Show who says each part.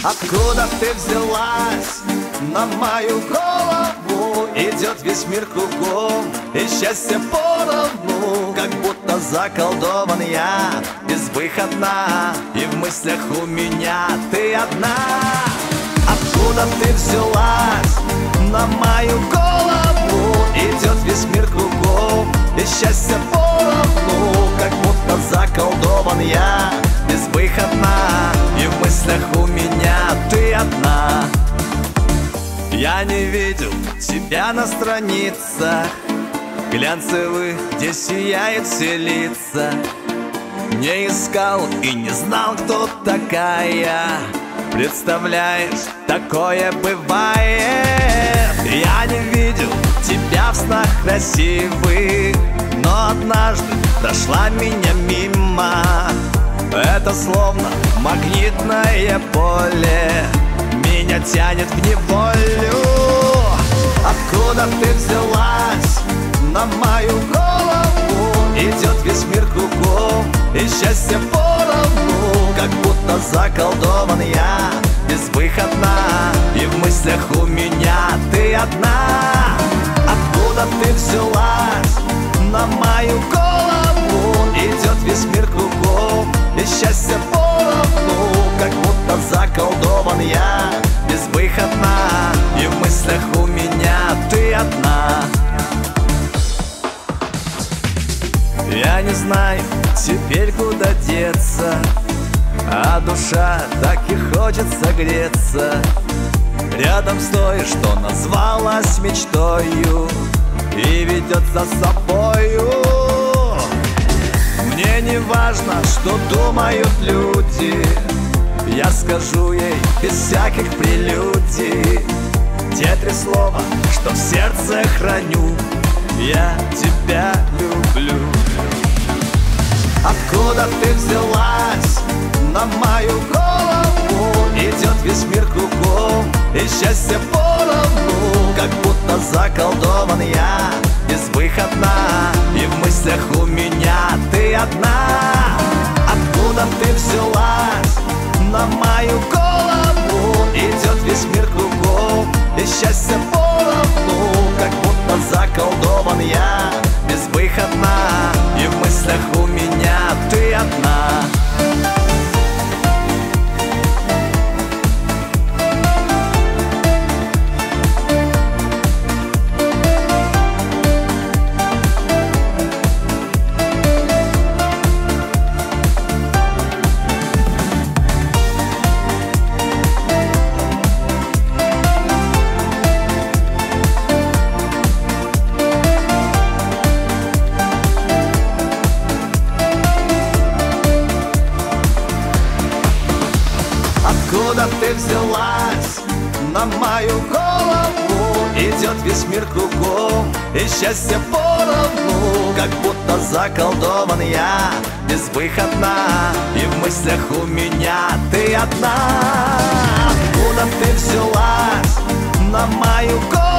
Speaker 1: Откуда ты взялась на мою голову? Идет весь мир кругом, и счастье поровну. Как будто заколдован я, безвыходна, и в мыслях у меня ты одна. Откуда ты взялась на мою голову? Идет весь мир кругом, и счастье поровну. Как будто заколдован я, безвыходна, и в мыслях у меня ты одна. Я не видел тебя на страницах глянцевых, где сияют все лица. Не искал и не знал, кто такая. Представляешь, такое бывает. Я не видел тебя в снах красивых, но однажды прошла меня мимо. Это словно магнитное поле, меня тянет в неволю. Откуда ты взялась на мою голову? Идет весь мир кругом, и счастье поровну. Как будто заколдован я, безвыходна, и в мыслях у меня ты одна. Откуда ты взялась на мою голову? Идет весь мир кругом, и счастье поровну. Как будто заколдован я, безвыходна, и в мыслях у меня ты одна. Я не знаю теперь, куда деться, а душа так и хочет согреться рядом с той, что назвалась мечтою и ведет за собою. Мне не важно, что думают люди, я скажу ей без всяких прелюдий те три слова, что в сердце храню: я тебя люблю. Откуда ты взялась на мою голову? Идет весь мир кругом, и счастье поровну. Как будто заколдован я, безвыходна, и в мыслях у меня ты одна. Откуда ты взялась на мою голову? Идет весь мир кругом, и счастье поровну. Как будто заколдован я, безвыходна, и в мыслях у меня ты одна. Откуда ты взялась на мою голову? Идет весь мир кругом, и счастье поровну. Как будто заколдован я, безвыходна, и в мыслях у меня ты одна. Откуда ты взялась на мою голову?